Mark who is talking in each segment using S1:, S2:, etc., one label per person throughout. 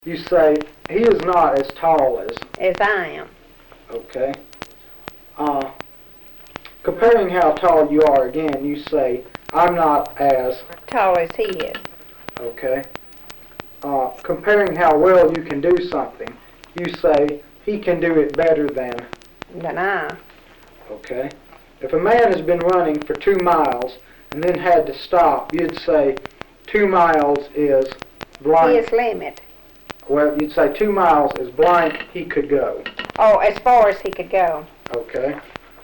S1: You say, he is not as tall
S2: as I am.
S1: Okay. Comparing how tall you are again, you say, I'm not as
S2: tall as he is.
S1: Okay. Comparing how well you can do something, you say, he can do it better than
S2: I.
S1: Okay. If a man has been running for 2 miles and then had to stop, you'd say 2 miles is blank.
S2: His limit.
S1: Well, you'd say 2 miles is blank he could go.
S2: Oh, as far as he could go.
S1: Okay.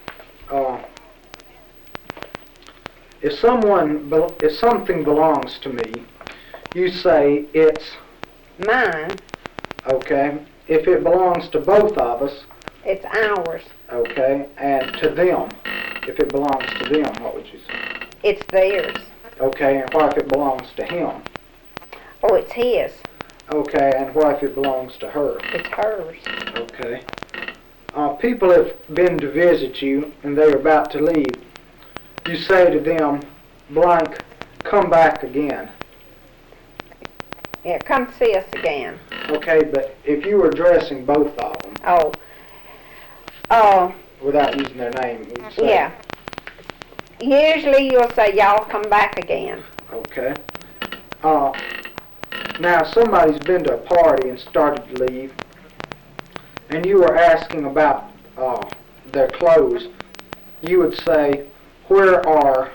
S1: If something belongs to me, you say it's
S2: mine.
S1: Okay. If it belongs to both of us,
S2: it's ours.
S1: Okay. And to them, if it belongs to them, what would you say?
S2: It's theirs.
S1: Okay. And what if it belongs to him?
S2: Oh, it's his.
S1: Okay. And what if it belongs to her?
S2: It's hers.
S1: Okay. People have been to visit you and they're about to leave. You say to them, blank, come back again.
S2: Yeah, come see us again.
S1: Okay, but if you were addressing both of them.
S2: Oh.
S1: Without using their name, you'd say.
S2: Yeah. Usually you'll say, y'all come back again.
S1: Okay. Now, somebody's been to a party and started to leave, and you were asking about their clothes. You would say, where are,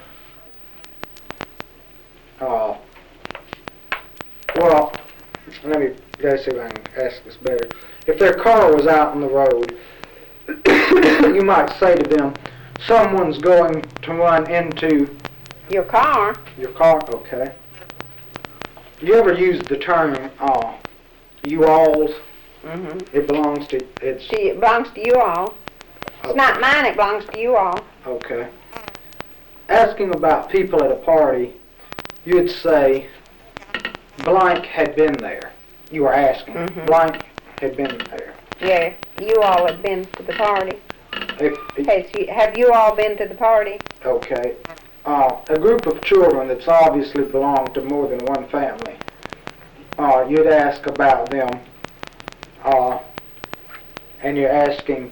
S1: well, let's see if I can ask this better. If their car was out on the road, you might say to them, someone's going to run into
S2: your car.
S1: Your car, okay. You ever use the term you-alls?
S2: Mm-hmm.
S1: It belongs to,
S2: it belongs to you all.
S1: Okay.
S2: It's not mine, it belongs to you all.
S1: Okay. Asking about people at a party, you'd say, blank had been there. You were asking, blank had been there.
S2: Yeah, you all have been to the party. Have you all been to the party?
S1: Okay. A group of children that's obviously belonged to more than one family, you'd ask about them, and you're asking,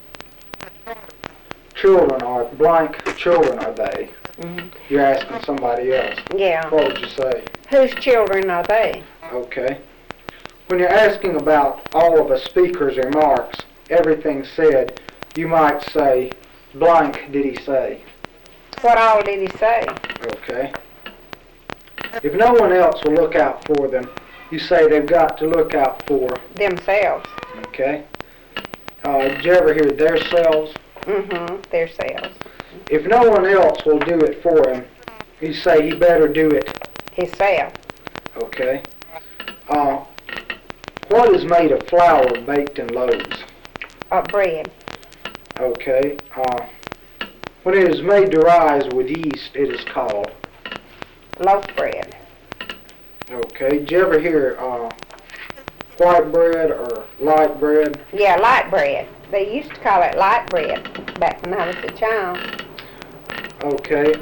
S1: children are blank children are they?
S2: Mm-hmm.
S1: You're asking somebody else.
S2: Yeah.
S1: What would you say?
S2: Whose children are they?
S1: Okay. When you're asking about all of a speaker's remarks, everything said, you might say, blank did he say?
S2: What all did he say?
S1: Okay. If no one else will look out for them, you say they've got to look out for
S2: themselves.
S1: Okay. Did you ever hear their selves?
S2: Mm-hmm. Their selves.
S1: If no one else will do it for him, you say he better do it
S2: himself.
S1: Okay. What is made of flour baked in loaves?
S2: Bread.
S1: Okay. When it is made to rise with yeast, it is called?
S2: Loaf bread.
S1: Okay. Did you ever hear white bread or light bread?
S2: Yeah, light bread. They used to call it light bread back when I was a child.
S1: Okay.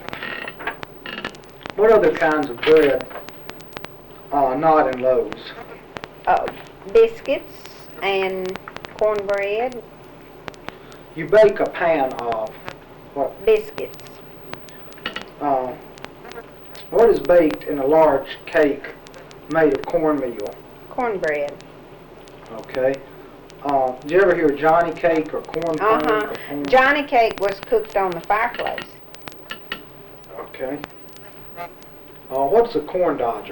S1: What other kinds of bread are not in loaves?
S2: Biscuits and cornbread.
S1: You bake a pan of what?
S2: Biscuits.
S1: What is baked in a large cake made of cornmeal?
S2: Cornbread.
S1: Okay. Did you ever hear Johnny cake or corn pone?
S2: Johnny cake was cooked on the fireplace.
S1: Okay. What's a corn dodger?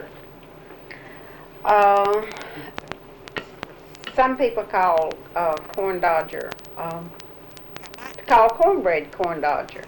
S2: Some people call corn dodger, call cornbread corn dodger.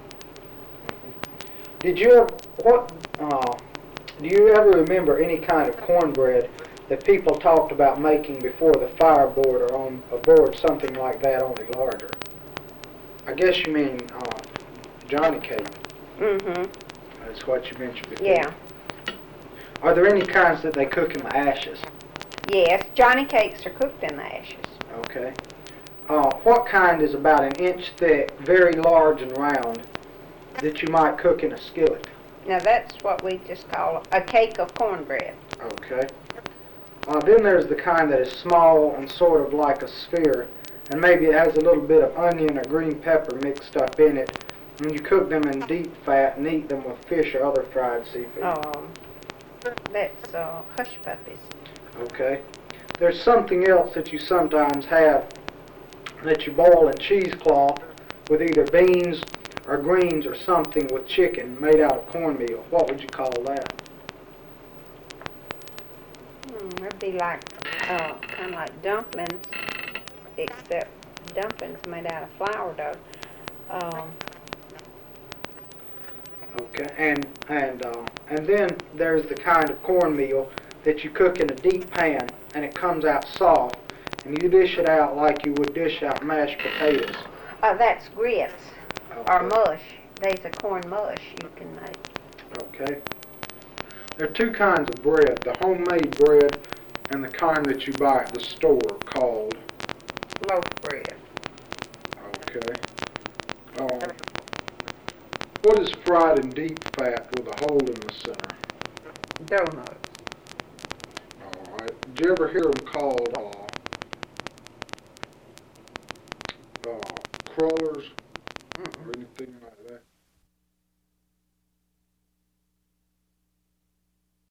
S1: Did you ever, do you ever remember any kind of cornbread that people talked about making before the fireboard or on a board, something like that, only larger? I guess you mean Johnny cake.
S2: Mm-hmm.
S1: That's what you mentioned before.
S2: Yeah.
S1: Are there any kinds that they cook in the ashes?
S2: Yes, Johnny cakes are cooked in the ashes.
S1: Okay. What kind is about an inch thick, very large and round, that you might cook in a skillet?
S2: Now that's what we just call a cake of cornbread.
S1: Okay. Then there's the kind that is small and sort of like a sphere, and maybe it has a little bit of onion or green pepper mixed up in it. And you cook them in deep fat and eat them with fish or other fried seafood.
S2: That's hush puppies.
S1: Okay. There's something else that you sometimes have that you boil in cheesecloth with either beans or greens or something with chicken made out of cornmeal. What would you call that?
S2: It'd be like, kind of like dumplings, except dumplings made out of flour dough.
S1: Okay, and then there's the kind of cornmeal that you cook in a deep pan and it comes out soft, and you dish it out like you would dish out mashed potatoes.
S2: That's grits or
S1: Okay.
S2: mush. There's a corn mush you can make.
S1: Okay. There are two kinds of bread, the homemade bread and the kind that you buy at the store called.
S2: Loaf bread.
S1: Okay. What is fried in deep fat with a hole in the center?
S2: Donuts.
S1: All right. Did you ever hear them called crullers or anything like that?